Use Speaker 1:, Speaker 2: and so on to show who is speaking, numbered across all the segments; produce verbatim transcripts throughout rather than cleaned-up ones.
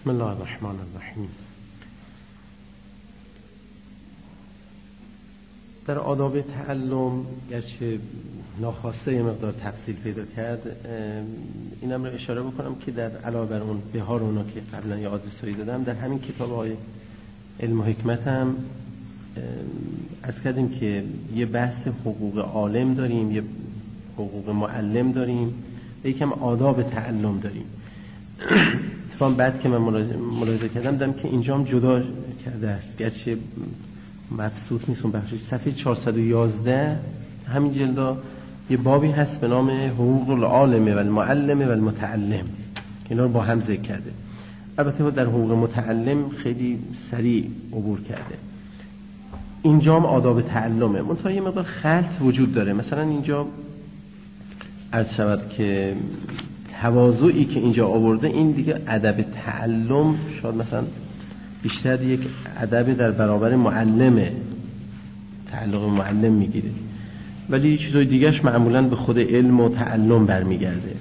Speaker 1: بسم الله الرحمن الرحیم. در آداب تعلم گرچه ناخواسته یه مقدار تفصیل پیدا کرد، اینم رو اشاره بکنم که در علاوه بر اون بهار اونا که قبلا یه آدرسایی دادم، در همین کتاب های علم و حکمت هم عرض کردیم که یه بحث حقوق عالم داریم، یه حقوق معلم داریم و یکم آداب تعلم داریم. اتفاقا بعد که من ملاحظه کردم دیدم که اینجا هم جدا کرده است، گرچه مبسوط نیست اون بخشش. صفحه چهارصد و یازده همین جلدا یه بابی هست به نام حقوق العالم و المعلم و المتعلم که اینا رو با هم ذکر کرده. البته در حقوق متعلم خیلی سریع عبور کرده. اینجا هم آداب تعلمه، منتها یه مقدار خلط وجود داره. مثلا اینجا عرض شود که تواضعی که اینجا آورده، این دیگه ادب تعلم شاید مثلا بیشتر یک ادب در برابر معلمه، تعلق معلم میگیره، ولی چیزای دیگهش معمولاً به خود علم و تعلم برمیگرده.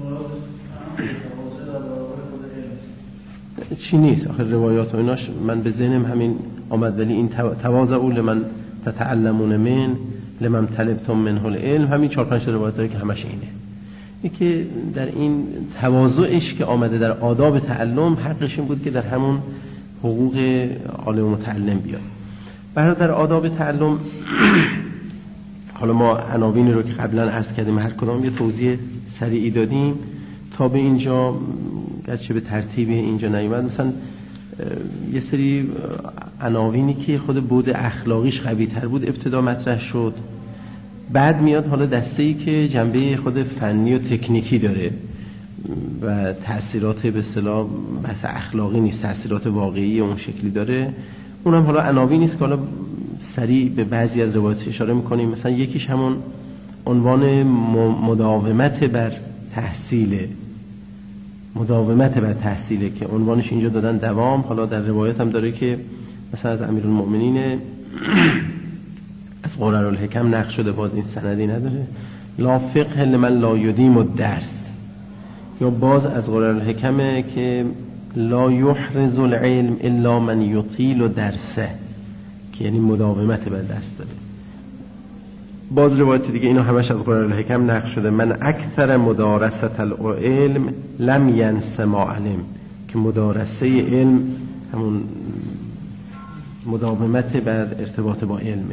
Speaker 1: چی نیست آخر روایات و ایناش من به ذهنم همین آمد، ولی این تواضعوا لمن تتعلمون من لمن طلبتم منه العلم، همین چهار پنج روایت داره که همش اینه. این که در این تواضعش که آمده در آداب تعلم، حقش این بود که در همون حقوق عالم و متعلم بیاد. برای در آداب تعلم حالا ما عناوینی رو که قبلا عرض کردیم هر کدام یه توضیح سریعی دادیم تا به اینجا، گرچه به ترتیب اینجا نیومد. مثلا یه سری عناوینی که خود بود اخلاقیش قوی تر بود ابتدا مطرح شد، بعد میاد حالا دسته‌ای که جنبه خود فنی و تکنیکی داره و تأثیرات به اصطلاح بحث اخلاقی نیست، تأثیرات واقعی اون شکلی داره. اونم حالا عناوینی است که حالا سریع به بعضی از روایات اشاره می‌کنیم. مثلا یکیش همون عنوان مداومت بر تحصیل، مداومت بر تحصیله که عنوانش اینجا دادن دوام. حالا در روایت هم داره که مثلا از امیرالمؤمنین از قررالحکم نقل شده، باز این سندی نداره، لا فقه لمن لا یدیم الدرس، یا باز از قررالحکمه که لا یحرز العلم الا من یطیل درسه، که یعنی مداومت بر درس داره. باز روایت دیگه اینو همش از قررالحکم نقل شده، من اکثر مدارست العلم لم ینس ما علم، که مدارسه علم همون مداومت بر ارتباط با علمه.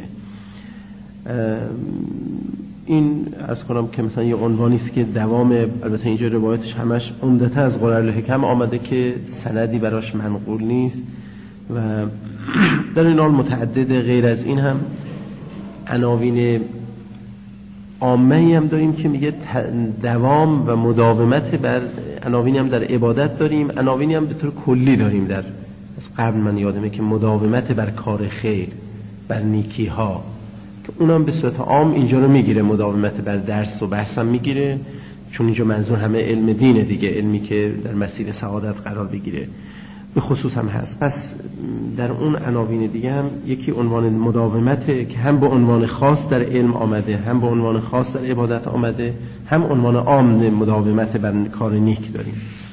Speaker 1: این عرض کنم که مثلا یه عنوانی است که دوام، البته اینجا روایتش همش عمدتاً از قررالحکم آمده که سندی براش منقول نیست، و در این حال متعدد غیر از این هم عناوین عامه‌ای هم داریم که میگه دوام و مداومت بر، عناوینی هم در عبادت داریم، عناوینی هم به طور کلی داریم. در از قبل من یادمه که مداومت بر کار خیر، بر نیکی ها، که اونم به صورت عام اینجا رو میگیره، مداومت بر درس و بحث هم میگیره، چون اینجا منظور همه علم دینه دیگه، علمی که در مسیر سعادت قرار بگیره به خصوص هم هست. پس در اون عناوین دیگه هم یکی عنوان مداومته که هم به عنوان خاص در علم آمده، هم به عنوان خاص در عبادت آمده، هم عنوان عام مداومت بر کار نیک داریم.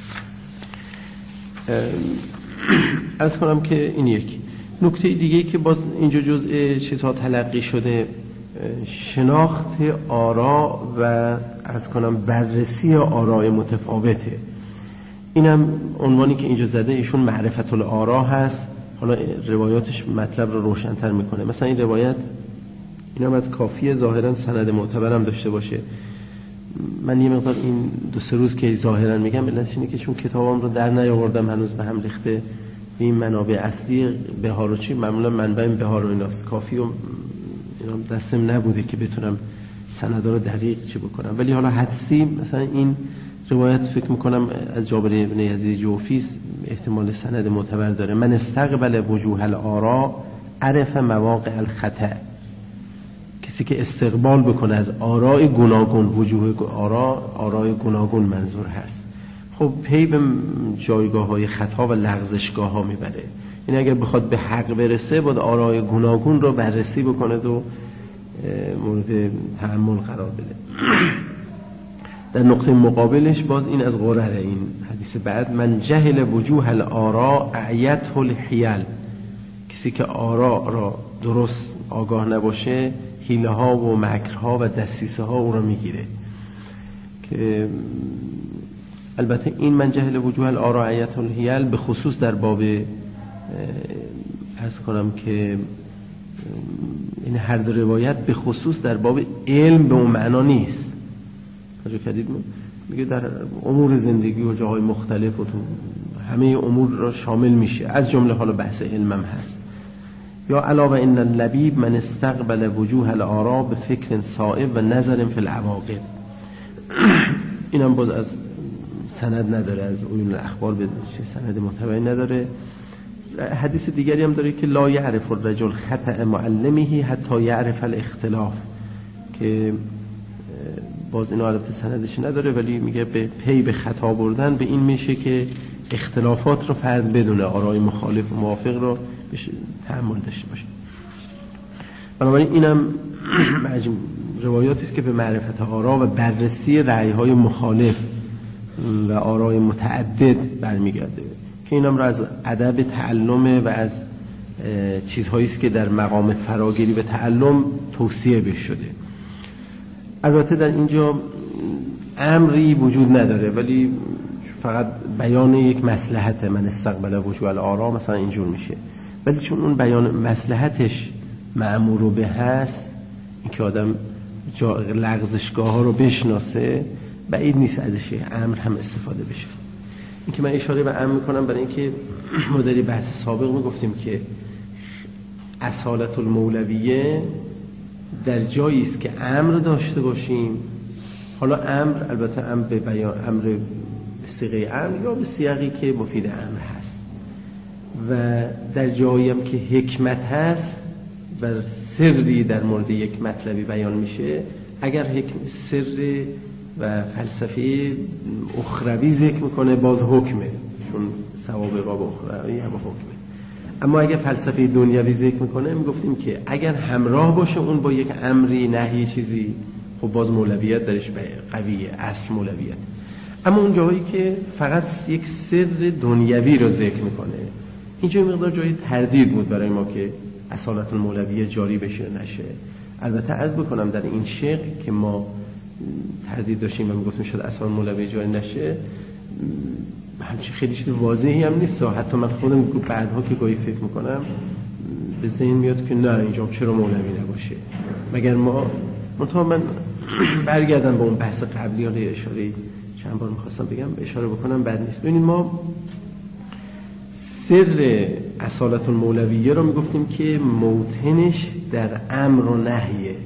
Speaker 1: عرض کنم که این یکی نکته دیگه که باز اینجا جزء چیزها تلقی شده، شناخت آرا و عرض کنم بررسی آراء متفاوته. اینم عنوانی که اینجا زده ایشون معرفت الآرا هست. حالا روایاتش مطلب رو روشن‌تر میکنه. مثلا این روایت اینم از کافیه ظاهرا سند معتبرم داشته باشه. من یه مقدار این دو سه روز که ظاهرا میگم علتش اینه که چون کتابام رو در نیاوردم هنوز به هم ریخته، این منابع اصلی بهار و چی معمولا منبع بهار و ایناست، کافی و اینا دستم نبوده که بتونم سندا رو دقیق چی بکنم، ولی حالا حدسی مثلا این روایت فکر میکنم از جابر بن یزید جوفی احتمال سند معتبر داره. من استقبل وجوه الآراء عرف مواقع الخطأ، کسی که استقبال بکنه از آراء گوناگون، وجوه آراء آراء گوناگون منظور هست، خب پی به جایگاه های خطا و لغزشگاه ها میبره. این اگر بخواد به حق برسه باید آراء گوناگون رو بررسی بکنه و مورد تأمل قرار بده. در نقطه مقابلش باز این از قرره، این حدیث بعد، من جهل وجوه الآراء اعیته الحیل، کسی که آراء را درست آگاه نباشه حیله ها و مکرها و دسیسه ها او را میگیره. که البته این من جهل وجوه الآراء اعیته الحیل به خصوص در باب عرض کنم که این هر دو روایت به خصوص در باب علم به اون معنا نیست. توجه کردید؟ میگه در امور زندگی و جاهای مختلف و تو همه امور را شامل میشه، از جمله حالا بحث علم هم هست. یا علاوه ان اللبیب من استقبل وجوه الآراء به فکر صائب و نظر فی العواقب. اینم باز از سند نداره، از عیون الاخبار به سند معتبری نداره. حدیث دیگری هم داره که لا یعرف الرجل خطأ معلمه حتی یعرف الاختلاف، که باز اینو البته سندش نداره ولی میگه به پی به خطا بردن به این میشه که اختلافات رو فرد بدونه، آرای مخالف و موافق رو بشه تحمل داشته باشه. بنابراین اینم روایاتی است که به معرفت آرا و بررسی رأی‌های مخالف و آرای متعدد برمیگرده، که اینم را از ادب تعلم و از چیزهایی است که در مقام فراگیری به تعلم توصیه بشه شده. البته در اینجا امری وجود نداره ولی فقط بیان یک مصلحت، من استقبل وجوه الآراء مثلا اینجور میشه، ولی چون اون بیان مصلحتش مأمور به هست، این که آدم لغزشگاه ها رو بشناسه، بعید نیست ازش امر هم استفاده بشه. این که من اشاره به امر میکنم برای اینکه ما در بحث سابق میگفتیم که اصالت المولویه در جایی است که امر داشته باشیم. حالا امر البته امر به بیان، امر به صیغه امر یا به سیاقی که مفید امر هست، و در جایی هم که حکمت هست و سری در مورد یک مطلبی بیان میشه، اگر حکم سر و فلسفه اخروی ذکر میکنه باز حکمه، چون ثواب باب اخروی هم حکمه. اما اگر فلسفه دنیوی ذکر میکنه میگفتیم که اگر همراه باشه اون با یک امری نهی چیزی، خب باز مولویت درش قویه، اصل مولویت. اما اون جایی که فقط یک سر دنیوی رو ذکر میکنه، اینجا مقدار جای تردید بود برای ما که اصالت المولویه جاری بشه نشه. البته عرض بکنم در این شق که ما تردید داشتیم و میگفتیم شاید اصالت المولویه جاری نشه، همچین خیلی چیز واضحی هم نیست. حتی من خودم بعدها که گاهی فکر میکنم به ذهن میاد که نه اینجا چرا مولوی نباشه، مگر ما منتها من برگردم به اون بحث قبلی، حالا اشاره چند بار میخواستم بگم اشاره بکنم بد نیست. ببینید ما سر اصالت المولویه رو میگفتیم که موطنش در امر و نهیه،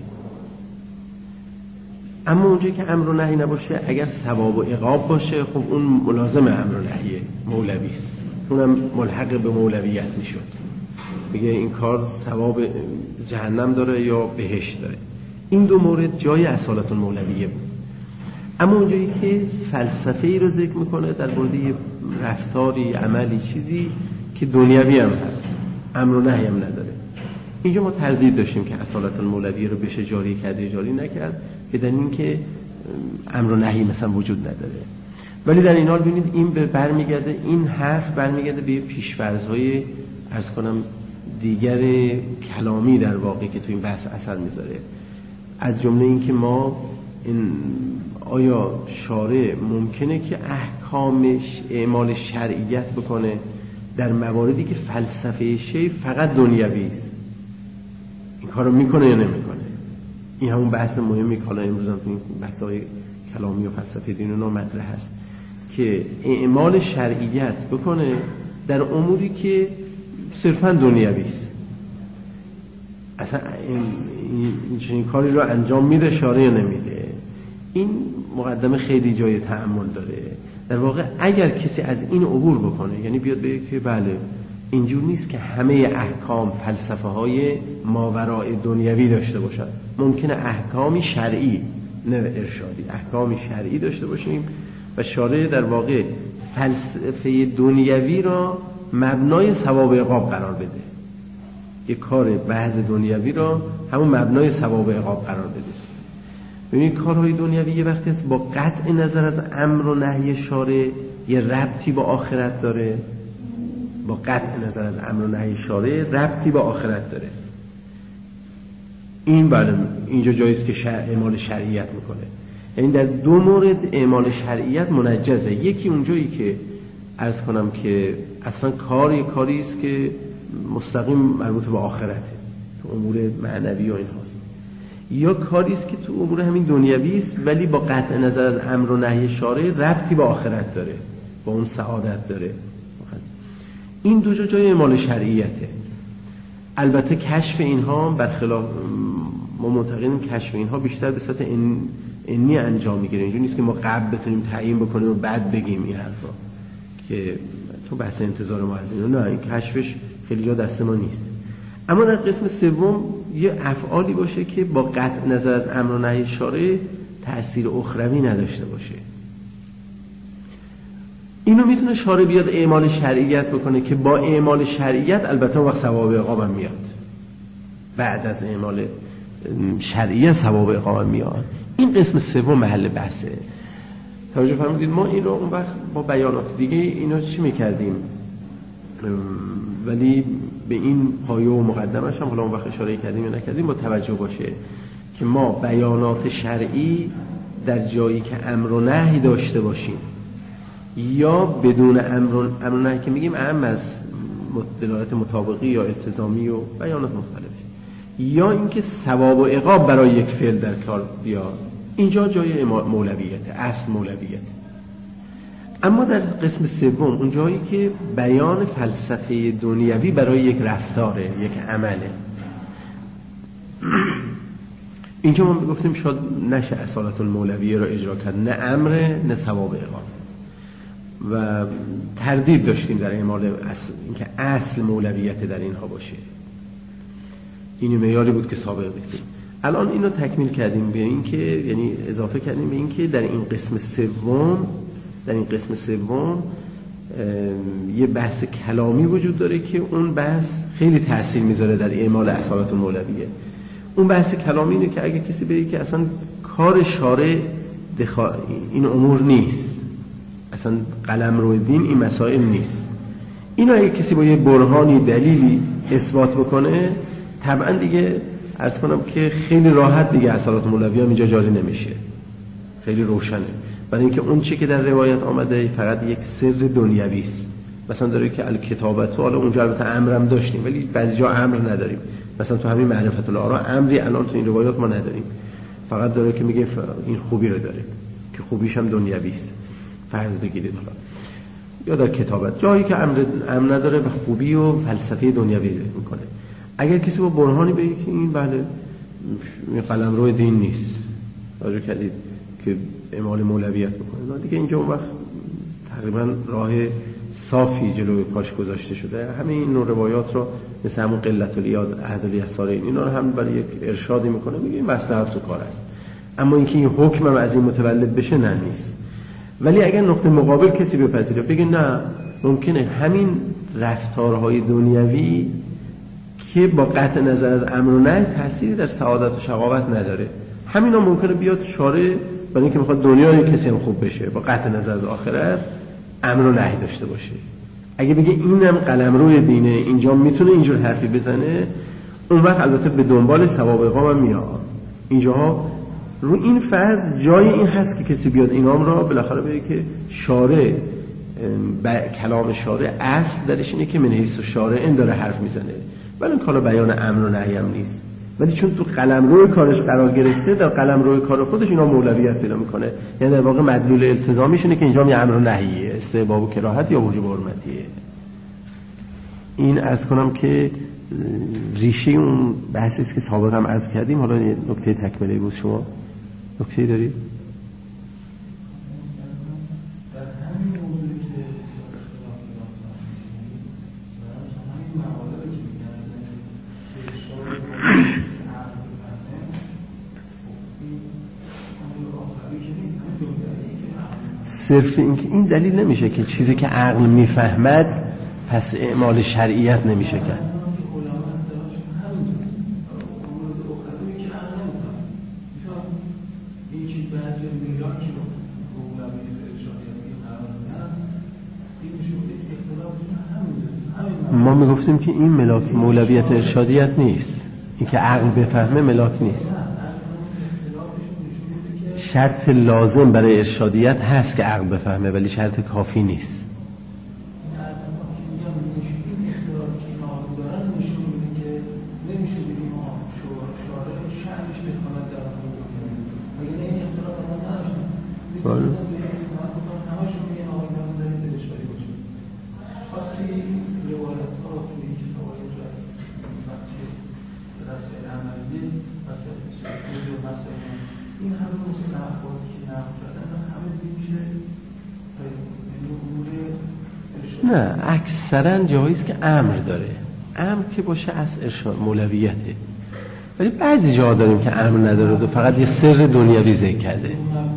Speaker 1: اما اونجایی که امر و نهی نباشه، اگر ثواب و عقاب باشه، خب اون ملازم امر و نهیه، مولوی است، اونم ملحق به مولویت میشد. میگه این کار ثواب جهنم داره یا بهشت داره. این دو مورد جای اصالت المولویه بود. اما اونجایی که فلسفه‌ای رو ذکر میکنه در مورد رفتاری، عملی، چیزی که دنیوی هم هست، امر و نهی هم نداره، اینجا ما تردید داشتیم که اصالت المولویه رو بشه جاری کرد یا جاری نکرد، بدن این که امر و نهی مثلا وجود نداره. ولی در این حال ببینید این برمیگرده، این حرف برمیگرده به پیش‌فرض‌های عرض کنم دیگر کلامی در واقع که تو این بحث اثر میذاره. از جمله این که ما این آیا شارع ممکنه که احکامش اعمال شرعیت بکنه در مواردی که فلسفه شی فقط دنیوی است؟ این کارو میکنه یا نمیکنه؟ این همون بحث مهمی که حالا امروز هم تو این بحث‌های کلامی و فلسفه دین و مطرح هست که اعمال شرعیت بکنه در اموری که صرفا دنیوی است. اصلا این, این چنین کاری رو انجام میده شارع یا نمیده؟ این مقدمه خیلی جای تأمل داره. در واقع اگر کسی از این عبور بکنه، یعنی بیاد بگه که بله اینجور نیست که همه احکام فلسفه های ماورای دنیوی داشته باشد، ممکنه احکامی شرعی نه ارشادی، احکامی شرعی داشته باشیم و شارع در واقع فلسفه دنیوی را مبنای ثواب عقاب قرار بده، یک کار بعض دنیوی را همون مبنای ثواب عقاب قرار بده. ببینید کارهای دنیوی یه وقتی است با قطع نظر از امر و نهی شارع یه ربطی با آخرت داره، با قطع نظر از امر و نهی شارع ربطی با آخرت داره. این بله اینجا جاییست که شرع اعمال شرعیت میکنه، یعنی در دو مورد اعمال شرعیت منجزه. یکی اونجایی که عرض کنم که اصلا کار یک کاری است که مستقیم مربوط به آخرته، تو امور معنوی و این هاست، یا کاری است که تو امور همین دنیوی است ولی با قطع نظر از امر و نهی شارع ربطی به آخرت داره، با اون سعادت داره. این دو جا جای اعمال شرعیته. البته کشف اینها برخلاف ما معتقدیم کشف اینها بیشتر به صورت انی انجام میگیره، اینجوری نیست که ما قبل بتونیم تعیین بکنیم و بعد بگیم این حرفا که تو بحث انتظار ما از اینو، نه، این کشفش خیلی جا دست ما نیست. اما در قسم سوم یه افعالی باشه که با قطع نظر از امر و نهی شارع تأثیر اخروی نداشته باشه. اینو میتونه شارع بیاد اعمال شرعیت بکنه که با اعمال شرعیت البته وقت ثواب عقاب هم میاد، بعد از اعمال شرعیت ثواب عقاب هم میاد. این قسم سوم محل بحثه. توجه فرمودید. ما این رو اون وقت با بیانات دیگه اینا چی میکردیم، ولی به این پایه و مقدمش هم حالا اون وقت اشاره کردیم یا نکردیم با توجه باشه که ما بیانات شرعی در جایی که امر و نهی داشته باشیم یا بدون امر و نهی که میگیم اهم از دلالت مطابقی یا التزامی و بیانات مختلفه، یا اینکه ثواب و عقاب برای یک فعل در کار بیاد، اینجا جای مولویته، اصل مولویته. اما در قسم سوم اون جایی که بیان فلسفه دنیوی برای یک رفتاره، یک عمله، اینجا ما گفتیم شاید نشه اصالت المولویه رو اجرا کرد، نه امر نه ثواب عقاب، و تردید داشتیم در اعمال اصل، اینکه اصل مولویت در اینها باشه. این معیاری بود که سابق گفتیم. الان اینو تکمیل کردیم به این که یعنی اضافه کردیم به این که در این قسم سوم در این قسم سوم یه بحث کلامی وجود داره که اون بحث خیلی تأثیر میذاره در اعمال اصالت المولویه. اون بحث کلامی اینه که اگه کسی بگه که اصلا کار شارع دخا... این امور نیست، اصلا قلمرو دین این مسائل نیست، اینو اگه کسی با یه برهانی دلیلی اثبات بکنه طبعا دیگه عرض کنم که خیلی راحت دیگه اصالت المولویه هم اینجا جاری نمیشه، خیلی روشنه. برای اینکه اون چی که در روایت آمده فقط یک سر دنیوی است. مثلا داره که الکتابت، حالا اونجا البته امرم داشتیم ولی بعضی جا امر نداریم، مثلا تو همین معرفت الآراء امری الان تو این روایات ما نداریم، فقط داره که میگه این خوبی رو داره که خوبیش هم دنیوی است، فرض بگیرید حالا، یا در کتابت جایی که امر امر نداره به خوبی و فلسفه دنیوی میکنه. اگر کسی با برهانی بگه که این بله این قلمرو دین نیست، راجع کردید که اعمال مولویت بکنه، دیگه اینجا اون وقت تقریبا راه صافی جلوی پاش گذاشته شده. همه این نوع روایات رو مثل همون قلت الیاد، عهد الیسارین، اینا رو هم برای یک ارشادی میکنه، میگه این مصلحت تو کار است. اما اینکه این حکم هم از این متولد بشه نه نیست. ولی اگر نقطه مقابل کسی بپذیره بگه نه ممکنه همین رفتارهای دنیوی که با قطع نظر از امر و نهی تأثیری در سعادت و شقاوت نداره، همینا ممکنه بیاد شارع برای اینکه میخواد دنیای کسی هم خوب بشه با قطع نظر از آخرت امر و نهی داشته باشه. اگه بگه اینم قلمروی دینه اینجا میتونه اینجور حرفی بزنه، اون وقت البته به دنبال ثواب عقاب هم میاد. اینجا رو این فرض جای این هست که کسی بیاد اینام را بالاخره بگه که شارع کلام شارع اصل درش اینه که من حیث شارع این داره حرف میزنه، ولی این کالا بیان امر و نهی هم نیست، ولی چون تو قلمرو کارش قرار گرفته در قلمرو کار خودش اینا مولویت پیدا میکنه. یعنی در واقع مدلول التزامیش اینه که اینجا یه امر و نهیه، استحباب و کراهت یا وجوب و حرمتیه. این از کنم که ریشه اون بحثی است که سابقا هم عرض کردیم. حالا نکته تکمیلی بود. شما نکته دارید؟ صرف این که این دلیل نمیشه که چیزی که عقل میفهمد پس اعمال شرعیت نمیشه کرد. ما میگفتیم که این ملاک مولویت ارشادیت نیست، این که عقل بفهمه ملاک نیست. شرط لازم برای ارشادیت هست که عقل بفهمه، ولی شرط کافی نیست. نه، اکثرا جایی است که امر داره، امر که باشه از ارشاد مولویته، ولی بعضی جاها داریم که امر نداره و فقط یه سر دنیوی ذکر کرده.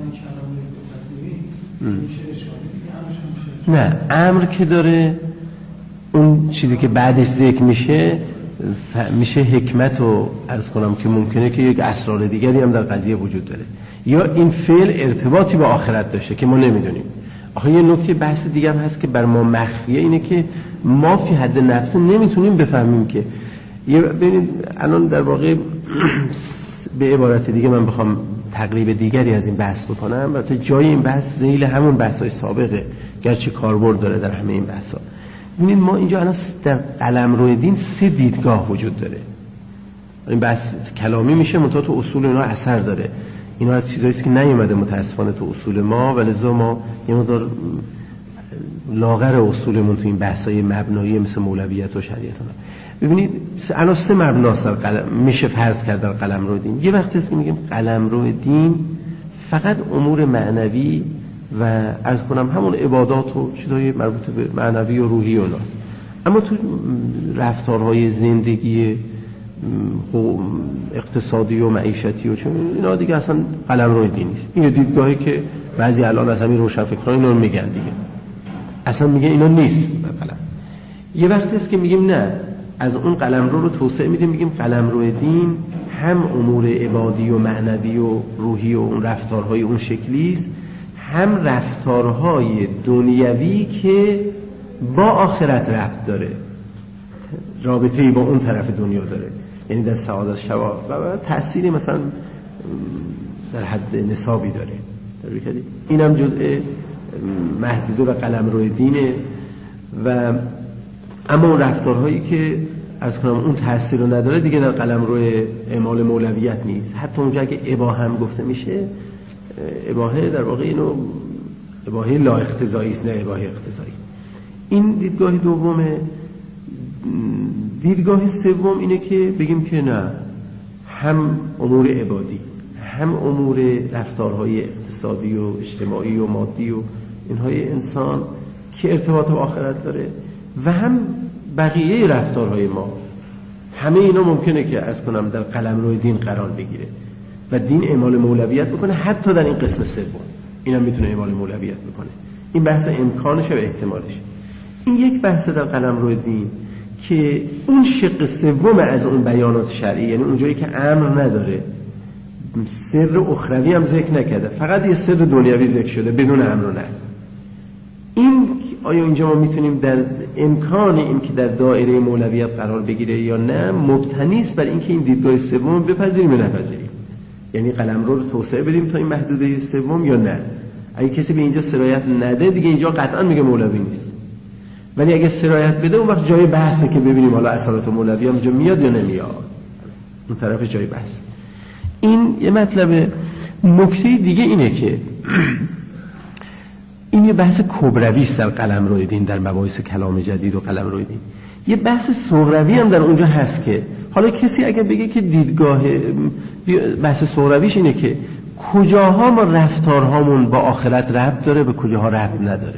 Speaker 1: نه، امر که داره اون چیزی که بعدش ذکر میشه میشه حکمت و عرض کنم که ممکنه که یک اسرار دیگری هم در قضیه وجود داره، یا این فعل ارتباطی با آخرت داشته که ما نمیدونیم. آخه یه نکته بحث دیگه هم هست که بر ما مخفیه، اینه که ما فی حد نفس نمیتونیم بفهمیم که یه ببینید الان در واقع به عبارت دیگه من بخوام تقریب دیگری از این بحث بکنم، البته جای این بحث ذیل همون بحث‌های سابقه گرچه کاربرد داره در همه این بحث‌ها. ببینید ما اینجا الان در قلمرو دین سه دیدگاه وجود داره. این بحث کلامی میشه منتها تو اصول اینا اثر داره. اینا از چیزایی است که نیومده متاسفانه تو اصول ما، ولذا ما یه مقدار لاغر اصولمون تو این بحث‌های مبنایی مثل مولویت و شریعت. ببینید الان سه مبناست در قلم میشه فرض کرد در قلمرو دین. یه وقتی است که میگیم قلمرو دین فقط امور معنوی و عرض کنم همون عبادات و چیزای مربوط به معنوی و روحی و ناست، اما تو رفتارهای زندگی اقتصادی و معیشتی و چون اینا دیگه اصلا قلمرو دین نیست. این دیدگاهی که بعضی الان از همین روشنفکران اینا رو میگن دیگه، اصلا میگن اینا نیست مثلا. یه وقتی است که میگیم نه، از اون قلمرو رو توسعه میدیم، میگیم قلمرو دین هم امور عبادی و معنوی و روحی و اون رفتارهای اون شکلی است، هم رفتارهای دنیوی که با آخرت ربط داره، رابطه‌ای با اون طرف دنیا داره، یعنی در سعادت شباب و تأثیری مثلا در حد نصابی داره. اینم جزء محدوده و قلمرو دینه. و اما اون رفتارهایی که از کنم اون تأثیر رو نداره دیگه در قلمرو اعمال مولویت نیست. حتی اونجا که اباحه هم گفته میشه، اباحه در واقع اینو اباحه لا اقتضایی است، نه اباحه اقتضایی. این دیدگاه دومه. دیدگاه سوم اینه که بگیم که نه، هم امور عبادی هم امور رفتارهای اقتصادی و اجتماعی و مادی و اینهای انسان که ارتباط با آخرت داره و هم بقیه رفتارهای ما، همه اینا ممکنه که از کنم در قلمرو دین قرار بگیره و دین اعمال مولویت بکنه. حتی در این قسم سوم اینم میتونه اعمال مولویت بکنه. این بحث امکانشه و احتمالشه. این یک بحث در قلمرو دین که اون شق سوم از اون بیانات شرعی، یعنی اونجایی که امر نداره، سر اخروی هم ذکر نکرده، فقط یه سر دنیوی ذکر شده بدون امر و نهی. این آیا اینجا ما میتونیم در امکان این که در دایره مولویت قرار بگیره یا نه، مبتنی است بر اینکه این دیدگاه سوم بپذیریم یا نپذیریم، یعنی قلمرو رو توسعه بدیم تا این محدوده سوم یا نه. اگه کسی به اینجا سرایت نده دیگه اینجا قطعا میگه مولوی نیست، ولی اگه سرایت بده اون وقت جای بحثه که ببینیم حالا اثرات مولوی هم اینجا میاد یا نمیاد، اون طرف جای بحث. این یه مطلب. نکته دیگه اینه که این یه بحث کبروی است در قلمرو دین، در مباحث کلام جدید و قلمرو دین. یه بحث صغروی هم در اونجا هست که حالا کسی اگه بگه که دیدگاه بحث صغرویش اینه که کجاها ما رفتارهامون با آخرت ربط داره و کجاها ربط نداره،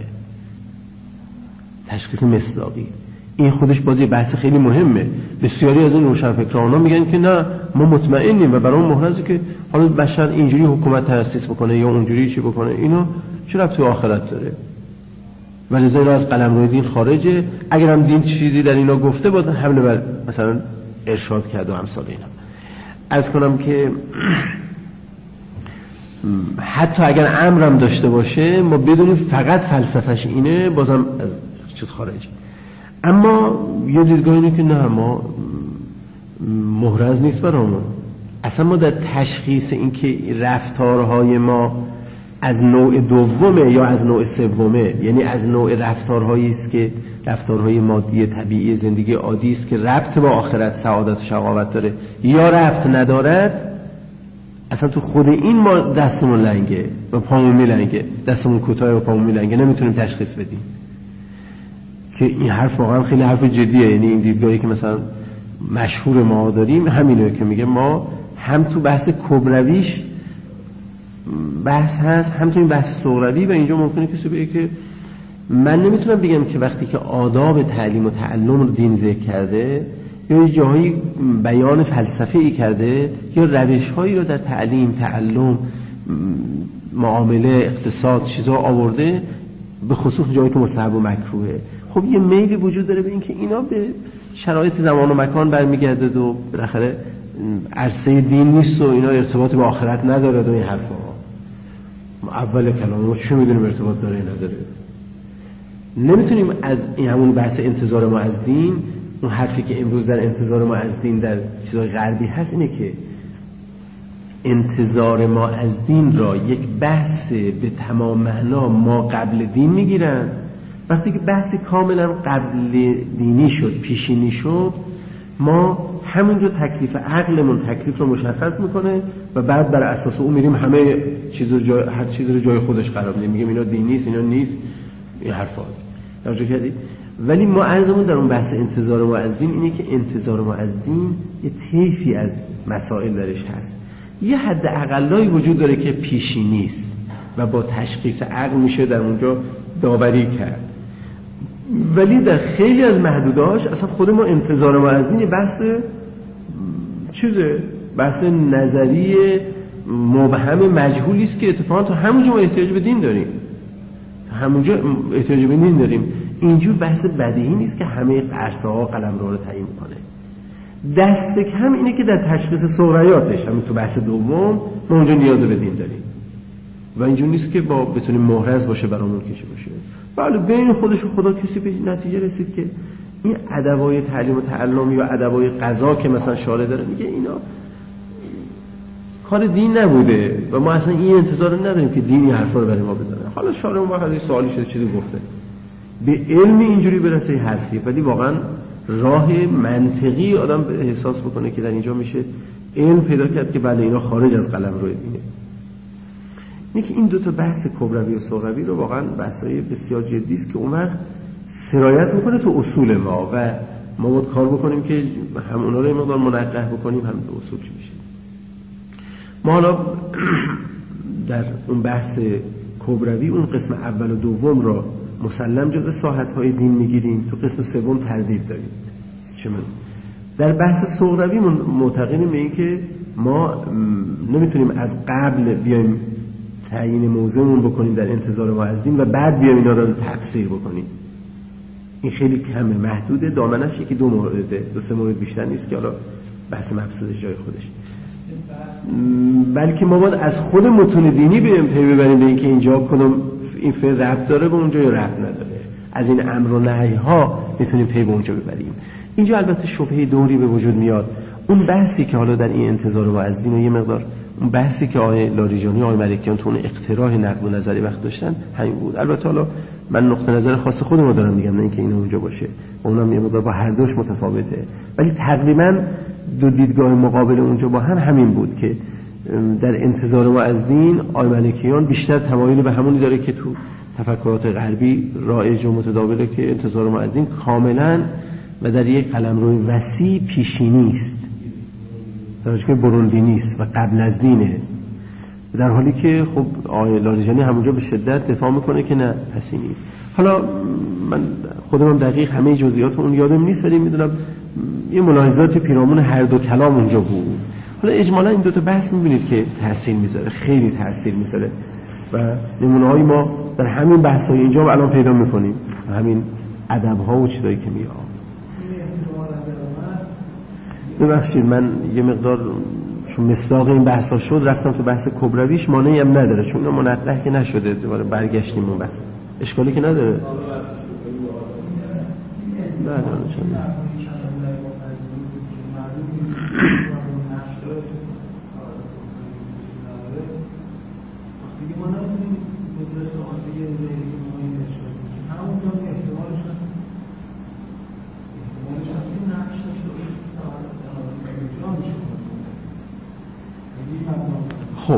Speaker 1: تشخیص مصداقی. این خودش بازی بحث خیلی مهمه. بسیاری از این روشنفکران میگن که نه ما مطمئنیم و برای اون محرزه که حالا بشر اینجوری حکومت تأسیس بکنه یا اونجوری چی بکنه، اینو چه ربطی به آخرت داره؟ ولی اینا از قلمرو دین خارجه. اگر هم دین چیزی در اینا گفته بود حمله بر مثلا ارشاد کرد و امثال اینا. عرض کنم که حتی اگر امرم داشته باشه ما بدونیم فقط فلسفهش اینه، بازم از چیز خارجه. اما یه دیدگاه اینه که نه، ما محرز نیست برامون. اصلا ما در تشخیص این که رفتارهای ما از نوع دومه یا از نوع سومه، یعنی از نوع رفتارهایی است که رفتارهای مادی طبیعی زندگی عادی است که ربط با آخرت، سعادت و شقاوت داره یا ربط ندارد، اصلا تو خود این ما دستمون لنگه و پامون میلنگه، دستمون کوتاه و پامون میلنگه، نمیتونیم تشخیص بدیم. که این حرف واقعا خیلی حرف جدیه. یعنی این دیدگاهی که مثلا مشهور ما داریم همینه که میگه ما هم تو بحث کبرویش بحث هست، هم تو این بحث صغروی. و اینجا ممکنه کسی بگه که من نمیتونم بگم که وقتی که آداب تعلیم و تعلم رو دین ذکر کرده یا جاهایی بیان فلسفه‌ای کرده یا روش‌هایی رو در تعلیم، تعلم، معامله، اقتصاد چیزا آورده، به خصوص جایی که مستحب و مکروهه. خب یه میلی وجود داره به این که اینا به شرایط زمان و مکان برمیگرده و بالاخره عرصه دین نیست و اینا ارتباطی به آخرت نداره و این حرفا. اول کلام ما چی میدونیم ارتباط داره نداره؟ نمیتونیم از این همون بحث انتظار ما از دین، اون حرفی که امروز در انتظار ما از دین در چیزای غربی هست اینه که انتظار ما از دین را یک بحث به تمام معنا ما قبل دین میگیرن. وقتی که بحث کاملا قبل دینی شد، پیشینی شد، ما همونجا تکلیف عقلمون تکلیف رو مشخص میکنه و بعد بر اساس اون میریم همه چیز رو جای، هر چیز رو جای خودش قرار میدیم، میگیم اینا دین نیست، اینا نیست، این حرفا. توجه کردید؟ ولی ما عرضمون در اون بحث انتظار ما از دین اینه که انتظار ما از دین یه طیفی از مسائل درش هست. یه حد اقلایی وجود داره که پیشی نیست و با تشخیص عقل میشه در اونجا داوری کرد. ولی در خیلی از محدودهاش اصلا خود ما انتظار ما از دین یه بحث چیزه، بحث نظری مبهم مجهولی است که اتفاقا تو همونجا ما احتیاج به دین داریم، همونجا احتیاج به دین داریم. اینجور بحث بدیهی نیست که همه قرص‌ها قلمرو رو تعیین کنه. دست کم اینه که در تشخیص صغریاتش همین تو بحث دوم ما اونجا نیاز به دین داریم و اینجور نیست که با بتونیم محرز باشه برامون کشه باشه. بله بین خودش و خدا کسی به نتیجه رسید که این ادوای تعلیم و تعلم یا ادوای قضا که مثلا شارع داره میگه اینا کار دین نبوده و ما اصلا این انتظار رو نداریم که دینی حرفا رو برای ما بدونه. حالا شارع اون وقت از این سوالی شده چیزی گفته به علم اینجوری برسه حرفی، ولی واقعا راه منطقی آدم احساس بکنه که در اینجا میشه علم پیدا کرد که بله اینا خارج از قلمرو دینه. اینه که این دو تا بحث کبروی و صغروی رو واقعا بحثای بسیار جدی است که اون وقت سرایت میکنه تو اصول ما و ما باید کار بکنیم که هم اونا رو مقدار منقح بکنیم هم به اصول چی میشه. ما حالا در اون بحث کبروی اون قسم اول و دوم را مسلم جزء ساحت‌های دین میگیریم، تو قسم سوم تردید داریم. چمون در بحث صغروی معتقدیم به این که ما نمیتونیم از قبل بیایم تعیین موضوعمون بکنیم در انتظار ما از دین و بعد بیایم اینا رو تفسیر بکنیم. این خیلی کمه، محدوده، دامنش یکی دو مورده، دو سه مورد بیشتر نیست که حالا بحث مبسوطش جای خودش. بلکه ما باید از خود متون دینی بیایم پی ببریم به اینکه اینجا کدوم این فعل ربط داره به اونجا یا ربط نداره. از این امر و نهی ها میتونیم پی به اونجا ببریم. اینجا البته شبهه دوری به وجود میاد. اون بحثی که حالا در این انتظار ما از دین و یه مقدار اون بحثی که آقای لاریجانی و آقای ملکیان تو اون اقتراح نقد و نظری وقت داشتن همین بود. البته حالا من نقطه نظر خاص خودم رو دارم میگم، نه اینکه اینو اونجا باشه، اونم یه مقدار با هر دوش متفاوته، ولی تقریبا دو دیدگاه مقابل اونجا با هم همین بود که در انتظار ما از دین آقای ملکیان بیشتر تمایل به همونی داره که تو تفکرات غربی رایج و متداوله که انتظار ما از دین کاملا و در یک قلمرو وسیع پیشینی است، در حالی که بروندی نیست و قبل از دینه، در حالی که خب آقای لاریجانی همونجا به شدت دفاع میکنه که نه پسی نیست. حالا من خودم دقیق همه جزئیات اون یادم نیست، ولی میدونم یه ملاحظات پیرامون هر دو کلام اونجا بود. حالا اجمالا این دو تا بحث میبینید که تاثیر میذاره، خیلی تاثیر میذاره و نمونه‌های ما در همین بحث‌های اینجا الان پیدا میکنیم، همین ادب‌ها و چیزایی که میاد. ببخشید من یه مقدار چون مصداق این بحثا شد رفتم تو بحث کبرویش، مانعی هم نداره چون اون منقح که نشده، دوباره برگشتیم اون بحث، اشکالی که نداره. نه بله چون خب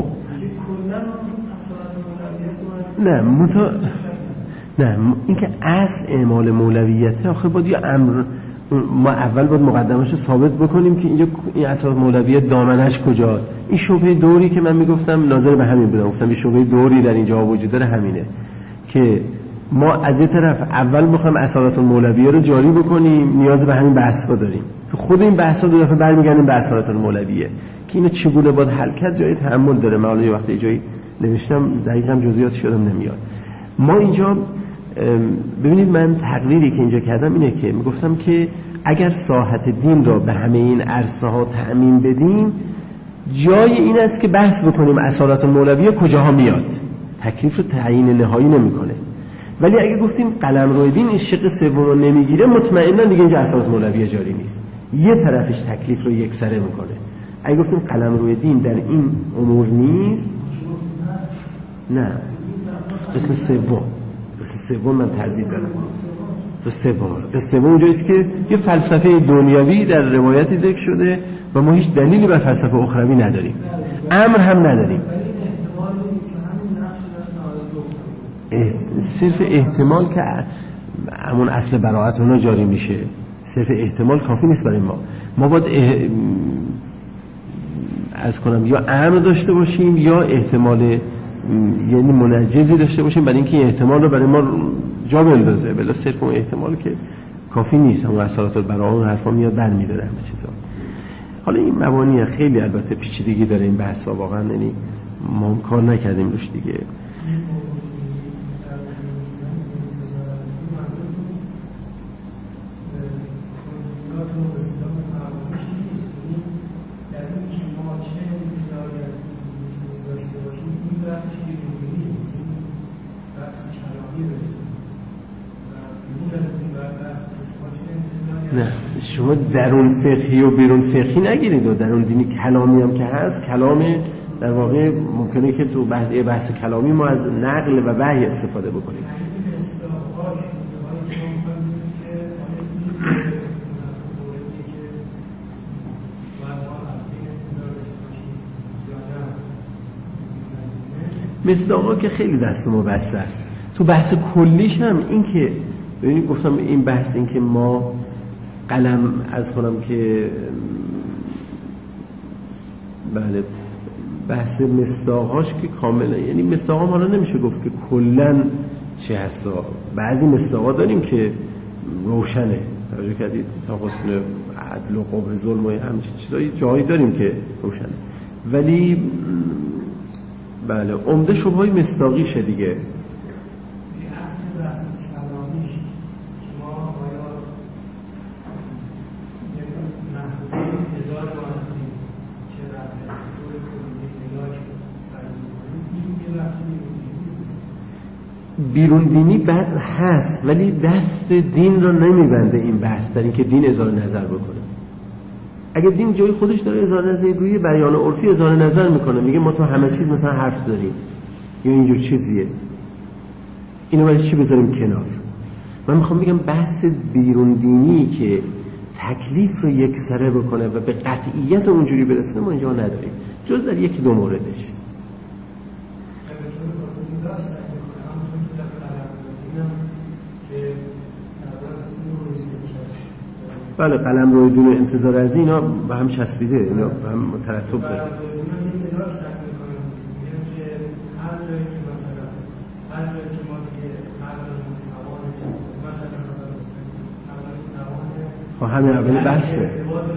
Speaker 1: نه متا نه اینکه اصل اعمال مولویته آخه باید یه امر ما اول باید مقدمش رو ثابت بکنیم که اینجا این اصل مولویت دامنش کجاست. این شبهه دوری که من میگفتم ناظر به همین بودم، گفتم این شبهه دوری در اینجا وجود داره همینه که ما از یه طرف اول میخوایم اصالت المولویه رو جاری بکنیم، نیاز به همین بحث رو داریم که خود این بحثا دو دفعه برمیگردیم به اصالت المولویه که اینو چگونه باید حل کرد جای تأمل داره. من یه وقتی جایی نوشتم دقیقاً جزئیاتش یادم نمیاد. ما اینجا ببینید من تقریری که اینجا کردم اینه که میگفتم که اگر ساحت دین را به همه این عرصه ها تأمین بدیم جای این است که بحث بکنیم اصالت المولویه کجاها میاد، تکلیف رو تعیین نهایی نمیکنه. ولی اگه گفتیم قلمرو دین این شق سوم رو نمیگیره مطمئنا دیگه اینجا اصالت المولویه جاری نیست، یه طرفش تکلیف رو یکسره میکنه. اگه گفتیم قلمرو دین در این امور نیست، نه قسم سوم قسم سوم من ترجیح دارم. قسم سوم قسم سوم اونجاییست که یه فلسفه دنیوی در روایتی ذکر شده و ما هیچ دلیلی بر فلسفه اخروی نداریم، امر هم نداریم. صرف احتمال که همون اصل براءت اونا جاری میشه، صرف احتمال کافی نیست برای ما. ما باید اه... از کنم یا امر داشته باشیم یا احتمال یعنی منجزی داشته باشیم برای اینکه این احتمال رو برای ما جا بندازه. بلا صرف اون احتمال که کافی نیست، همون اصالت البراءه اون حرفا میاد برمی‌داره همه چیزا. حالا این مبانی خیلی البته پیچیدگی داره این بحثا، واقعا یعنی ما هم کار نکردیم روش دیگه. نه شما درون فقهی و بیرون فقهی نگیرید و درون دینی کلامی هم که هست، کلام در واقع ممکنه که تو بحث بحث کلامی ما از نقل و وحی استفاده بکنیم. مصداقا که خیلی دست ما بسته است. تو بحث کلیش هم این که ببینید گفتم این بحث این که ما قلم از کنم که بله بحث مصداقاش که کاملا یعنی مصداقا حالا نمیشه گفت که کلن چه هستا، بعضی مصداقا داریم که روشنه، توجه کردید تا حسن عدل و قبح ظلم و همچین چیزایی جایی داریم که روشنه، ولی بله عمده شبههای مصداقیشه دیگه. بیرون دینی بد هست ولی دست دین رو نمیبنده این بحث در این که دین اظهار نظر بکنه. اگه دین جای خودش داره اظهار نظر روی بیان عرفی اظهار نظر میکنه، میگه ما تو همه چیز مثلا حرف داریم یا اینجور چیزیه، اینو برای چی بذاریم کنار؟ من میخوام بگم بحث بیرون دینی که تکلیف رو یکسره بکنه و به قطعیت اونجوری برسونه ما اینجا نداریم جز در یکی دو موردش. بله قلم روی دون انتظار از اینا به هم چسبیده، اینا به هم ترتب داره. خب همین اول بحثه.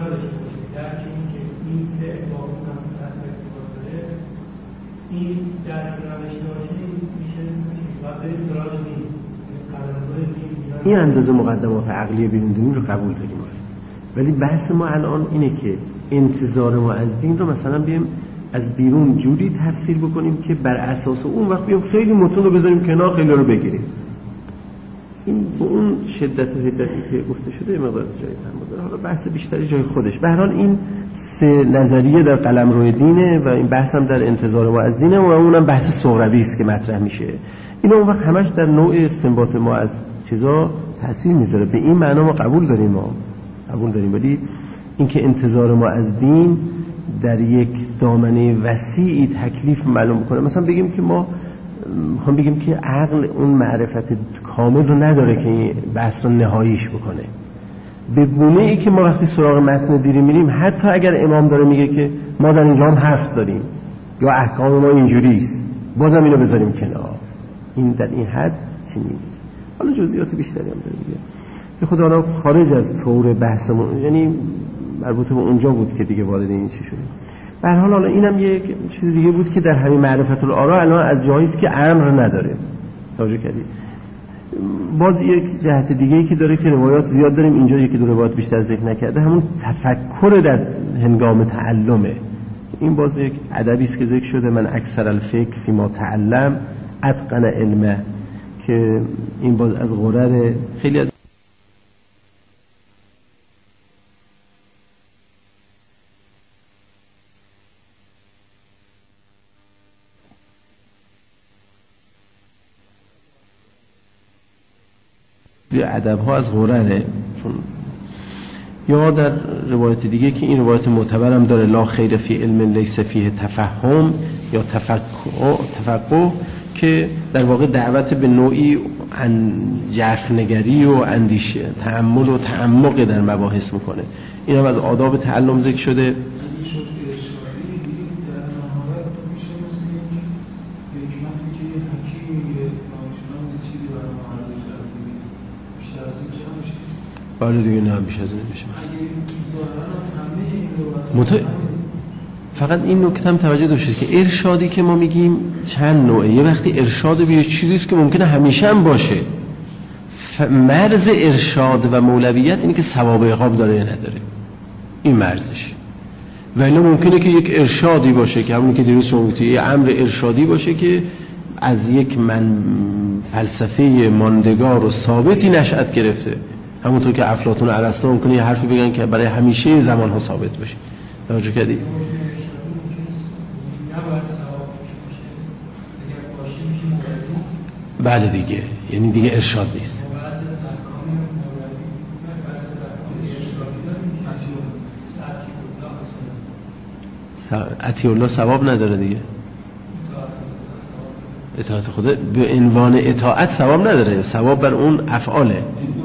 Speaker 1: این اندازه مقدمات عقلی بیرون دینی رو قبول داریم، ولی بحث ما الان اینه که انتظار ما از دین رو مثلا بیایم از بیرون جوری تفسیر بکنیم که بر اساس اون وقت بیایم خیلی متون رو بذاریم کنار، خیلی رو بگیریم. این به اون شدت و حدتی که گفته شده مقدار جای تمام داره. حالا بحث بیشتری جای خودش. به هر حال این سه نظریه در قلمرو دینه و این بحث هم در انتظار ما از دینه و اونم بحث سهروی است که مطرح میشه. اینا اون وقت همش در نوع استنباط ما از چیزا تاثیر میذاره. به این معنا ما قبول داریم، ما قبول داریم، ولی اینکه انتظار ما از دین در یک دامنه وسیعی تکلیف معلوم کنه. مثلا بگیم که ما میخوام بگیم که عقل اون معرفت کامل رو نداره که این بحث رو نهاییش بکنه. به گونه ای که ما وقتی سراغ متن دیری میریم، حتی اگر امام داره میگه که ما در اینجا هم هفت داریم یا احکام ما اینجوریست، بازم اینو بذاریم کنار. این در این حد چی نیست. حالا جزئیات بیشتری هم داره دیگه. به خدا حالا خارج از طور بحثمون، یعنی مربوط به اونجا بود که دیگه وارد این چی شدیم. به هر حال حالا اینم یک چیز دیگه بود که در همین معرفت الآراء الان از جایی است که امر نداره. توجه کردید؟ باز یک جهت دیگه ای که داره که روایات زیاد داریم، اینجا یکی دو روایات بیشتر ذکر نکرده، همون تفکر در هنگام تعلمه. این باز یک ادبی است که ذکر شده، من اکثر الفکر فی ما تعلم اتقن علمه، که این باز از غرر خیلی از ادب ها از غرره. چون یا در روایت دیگه که این روایت معتبرم داره، لا خیر فی علم لیس فیه تفهم یا تفقه, تفقه که در واقع دعوت به نوعی جرفنگری و اندیشه تأمل و تعمق در مباحث میکنه. این هم از آداب تعلم ذکر شده. بله دیگه نه بیش از این نمیشه. مت... فقط این نکته هم توجه داشتید که ارشادی که ما میگیم چند نوعه. یه وقتی ارشاد به یه چیزی که ممکنه همیشه هم باشه. ف... مرز ارشاد و مولویت اینه که ثواب عقاب داره یا نداره. این مرزش. و اینا ممکنه که یک ارشادی باشه که همونی که دیروز شما گفتید، یه امر ارشادی باشه که از یک من فلسفه ماندگار و ثابتی نشأت گرفته. همونطور که افلاطون و ارسطو ممکنه یه حرفی بگن که برای همیشه زمان ها ثابت باشه. توجه کردی؟ بله دیگه، یعنی دیگه ارشاد نیست. عطیه الله ثواب نداره دیگه. اطاعت خدا به عنوان اطاعت ثواب نداره، ثواب بر اون افعاله.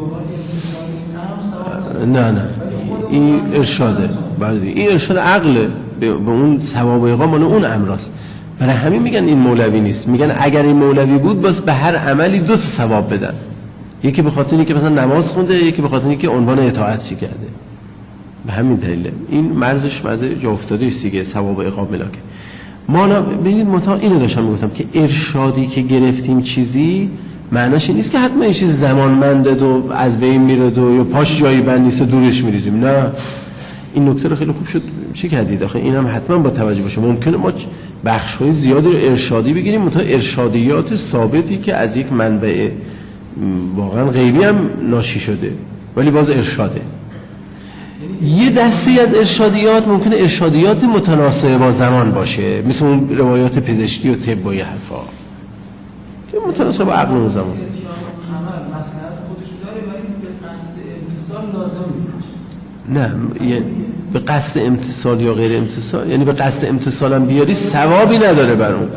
Speaker 1: نه نه این ارشاده. بله این ارشاد عقله، به اون ثواب و عقاب مال اون امراست. برای همین میگن این مولوی نیست. میگن اگر این مولوی بود باز به هر عملی دو تا ثواب بدن، یکی به خاطر اینکه مثلا نماز خونده، یکی به خاطر اینکه عنوان اطاعت چی کرده. به همین دلیل این مرزش مرز جا افتاده است دیگه، ثواب و عقاب ملاکه. ما ببینید متا اینو داشتم میگفتم که ارشادی که گرفتیم چیزی معناش این نیست که حتما این چیز زمانمنده و از بین میره و یا پاش جایی بند نیست و دورش میریزیم. نه، این نکته رو خیلی خوب شد چی کردید. آخه اینم حتما با توجه باشه. ممکنه ما بخش‌های زیادی رو ارشادی بگیریم، متا ارشادیات ثابتی که از یک منبع واقعا غیبی هم ناشی شده ولی باز ارشاده. یه دستی از ارشادیات ممکنه ارشادیات متناسب با زمان باشه، مثل اون روایات پزشکی و طب و یه حرفا که متناسب با عقل و زمان. نه یعنی به قصد امتصال یا غیر امتصال، یعنی به قصد امتصال هم بیاری ثوابی نداره بر اون.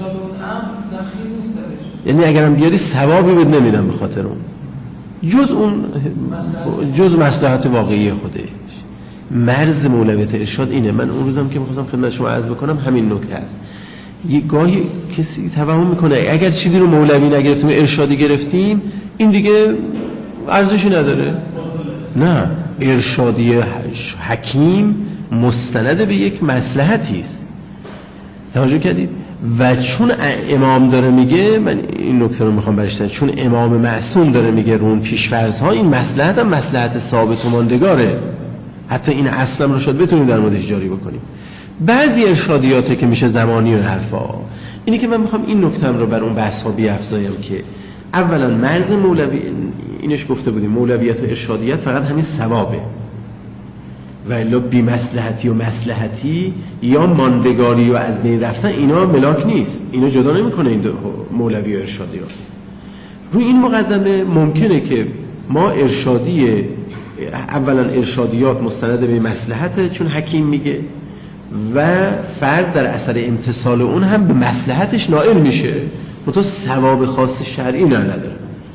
Speaker 1: یعنی اگرم بیاری ثوابی بد نمیدم به خاطر اون، جز اون جز مصلحت واقعی خوده. مرز مولویت ارشاد اینه. من اون روزم که می‌خواستم خدمت شما عرض بکنم همین نکته است. یه گاهی کسی توهم میکنه اگر چیزی رو مولوی نگرفتیم ارشادی گرفتیم این دیگه ارزشی نداره. نه، ارشادی حکیم مستند به یک مصلحتی است. توجه کردید؟ و چون امام داره میگه، من این نکته رو میخوام برشتن، چون امام معصوم داره میگه رون پیش‌فرض ها، این مصلحت هم مصلحت ثابت و ماندگاره. حتی این اصلا رو شاید بتونیم در موردش جاری بکنیم. بعضی ارشادیاته که میشه زمانی و حرفا. اینی که من میخوام این نکته رو بر اون بحث ها بیافزایم که اولا مرز مولوی اینش گفته بودیم مولویت و ارشادیت فقط همین ثوابه و الا بی مصلحتی و مصلحتی یا ماندگاری و از بین رفتن اینا ملاک نیست، اینا جدا نمیکنه این مولوی و ارشادی رو. روی این مقدمه ممکنه که ما ارشادی اولا ارشادیات مستند به مصلحته چون حکیم میگه و فرد در اثر امتثال اون هم به مصلحتش نائل میشه منتها ثواب خاص شرعی نه نداره.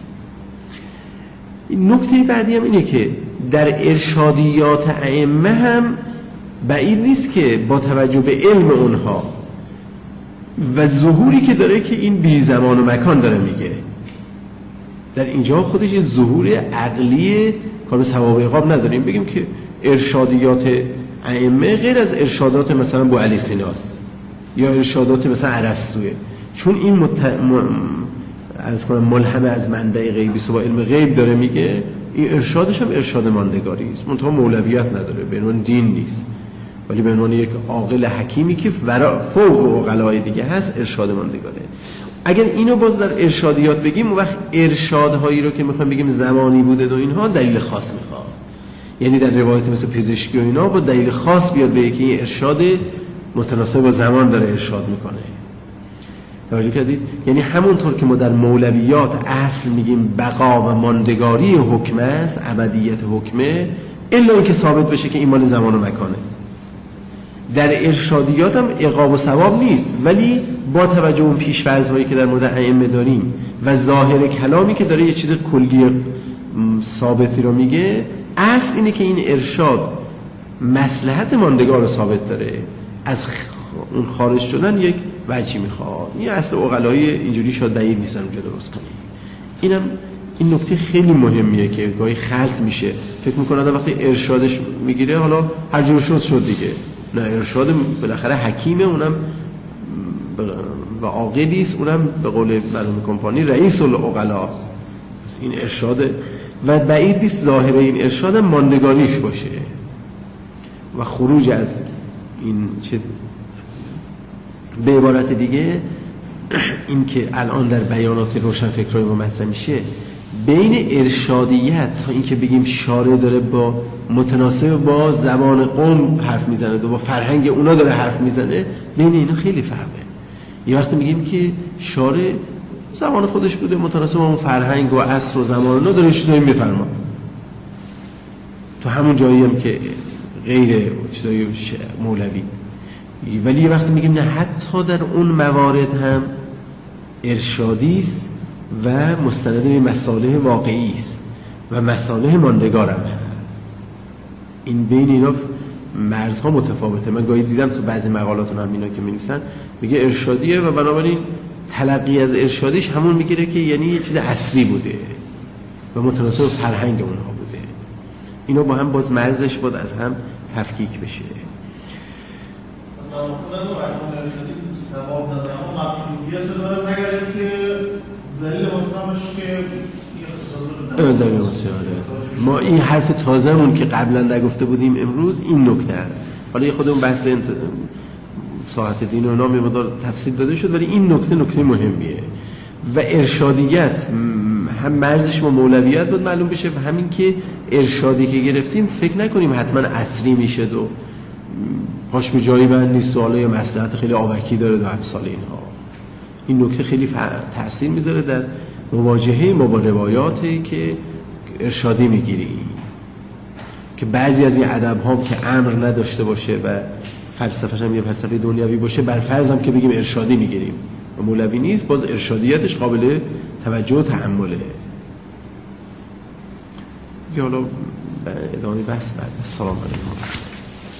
Speaker 1: نکته بعدی هم اینه که در ارشادیات ائمه هم بعید نیست که با توجه به علم اونها و ظهوری که داره که این بی زمان و مکان داره میگه، در اینجا خودش یه ظهور عقلی کار به ثواب عقاب نداریم بگیم که ارشادیات ائمه غیر از ارشادات مثلا بو علی سیناست یا ارشادات مثلا ارسطوئه، چون این مت... م... عرض کنم ملهم از منبع غیبی و با علم غیب داره میگه، این ارشادش هم ارشاد ماندگاری است، منتها مولویت نداره، به عنوان دین نیست، ولی به عنوان یک عاقل حکیمی که فوق عقلای دیگه هست ارشاد ماندگاره. اگر اینو باز در ارشادیات بگیم اون وقت ارشادهایی رو که میخوایم بگیم زمانی بوده و اینها دلیل خاص میخواد، یعنی در روایت مثل پزشکی و اینا با دلیل خاص بیاد به که این ارشاد متناسب با زمان داره ارشاد میکنه. توجه کردید؟ یعنی همونطور که ما در مولویات اصل میگیم بقا و ماندگاری حکم است، ابدیت حکمه، الا اینکه ثابت بشه که این مال زمان و مکانه. در ارشادیات هم عقاب و ثواب نیست، ولی با توجه اون پیش‌فرض‌هایی که در مورد ائمه داریم و ظاهر کلامی که داره یه چیز کلی ثابتی رو میگه، اصل اینه که این ارشاد مصلحت ماندگار رو ثابت داره، از اون خارج شدن یک وجهی میخواد. این اصل عقلایی اینجوری شاید بعید نیستن اونجا درست کنی. اینم این نکته خیلی مهمیه که گاهی خلط میشه، فکر میکنه آدم وقتی ارشادش میگیره حالا هر جور شد شد دیگه. نه، ارشاد بالاخره حکیمه، اونم و عاقلی است، اونم به قول مرحوم کمپانی رئیس العقلاست. این ارشاد و بعید نیست ظاهر این ارشاد ماندگاریش باشه و خروج از این چیز. به عبارت دیگه این که الان در بیانات روشنفکرای ما مطرح میشه، بین ارشادیت تا این که بگیم شارع داره با متناسب با زمان قوم حرف میزنه و با فرهنگ اونا داره حرف میزنه، بین اینا خیلی فرقه. یه وقتی میگیم که شارع زمان خودش بوده متناسب با اون فرهنگ و عصر و زمان اونا داره چیزایی میفرما، تو همون جایی هم که غیر چیزای مولوی، ولی یه وقتی میگیم نه، حتی در اون موارد هم ارشادی است و مستند به مصالح واقعی است و مصالح ماندگار هم هست. این بین اینا مرزها متفاوته. من گاهی دیدم تو بعضی مقالاتون هم اینا که می‌نویسن میگه ارشادیه و بنابراین تلقی از ارشادیش همون میگیره که یعنی یه چیز عصری بوده و متناسب فرهنگ اونها بوده. اینا با هم باز مرزش باید از هم تفکیک بشه.
Speaker 2: ثواب نداره اما مطلوبیت رو داره، مگر اینکه دلیل مطمئنش که این اختصاص رو
Speaker 1: دلیل مطمئنه. ما این حرف تازه‌مون که قبلا نگفته بودیم امروز این نکته است. حالا یه خودمون بحث انت... ساعت دین و اینا میمدار تفصیل داده شد، ولی این نکته نکته مهمیه و ارشادیت هم مرزش با مولویت بود معلوم بشه و همین که ارشادی که گرفتیم فکر نکنیم حتما عصری میشه و پاش به جایی من نیست، سواله یا مصلحت خیلی آوکی داره دو امثال اینها. این نکته خیلی تأثیر میذاره در مواجهه ما با روایاتی که ارشادی میگیریم، که بعضی از این ادب ها که امر نداشته باشه و فلسفه‌ش هم یه فلسفه دنیوی باشه، بر فرض هم که بگیم ارشادی میگیریم و مولوی نیست، باز ارشادیتش قابل توجه و تأمله. حالا ادامه بحث بعد. السلام علیکم.